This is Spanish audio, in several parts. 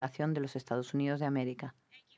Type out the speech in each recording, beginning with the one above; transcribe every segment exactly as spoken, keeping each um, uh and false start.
de los Estados Unidos de América.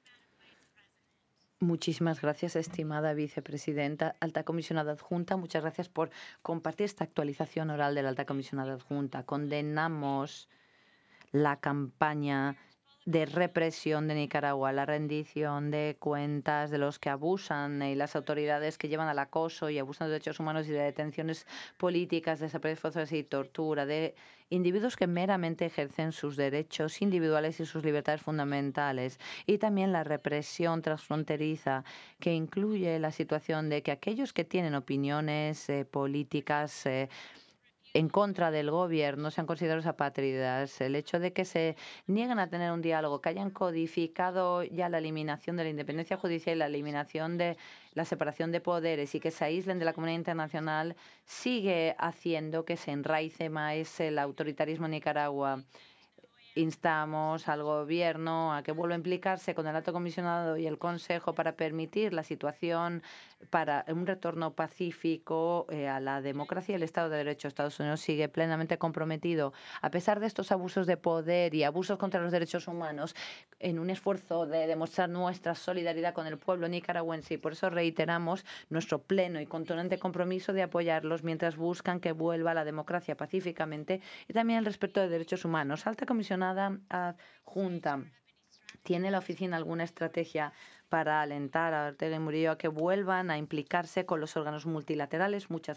Muchísimas gracias, estimada vicepresidenta, alta comisionada adjunta. Muchas gracias por compartir esta actualización oral de la alta comisionada adjunta. Condenamos la campaña de represión de Nicaragua, la rendición de cuentas de los que abusan y las autoridades que llevan al acoso y abusan de derechos humanos y de detenciones políticas, desapariciones forzadas y tortura de individuos que meramente ejercen sus derechos individuales y sus libertades fundamentales. Y también la represión transfronteriza que incluye la situación de que aquellos que tienen opiniones eh, políticas eh, en contra del gobierno sean considerados apátridas. El hecho de que se nieguen a tener un diálogo, que hayan codificado ya la eliminación de la independencia judicial y la eliminación de la separación de poderes y que se aíslen de la comunidad internacional, sigue haciendo que se enraice más el autoritarismo en Nicaragua. Instamos al Gobierno a que vuelva a implicarse con el Alto Comisionado y el Consejo para permitir la situación para un retorno pacífico eh, a la democracia y el Estado de Derecho. Estados Unidos sigue plenamente comprometido, a pesar de estos abusos de poder y abusos contra los derechos humanos, en un esfuerzo de demostrar nuestra solidaridad con el pueblo nicaragüense. Y por eso reiteramos nuestro pleno y contundente compromiso de apoyarlos mientras buscan que vuelva la democracia pacíficamente y también el respeto de derechos humanos. Alta comisionada adjunta, ¿tiene la oficina alguna estrategia para alentar a Ortega y Murillo a que vuelvan a implicarse con los órganos multilaterales? Muchas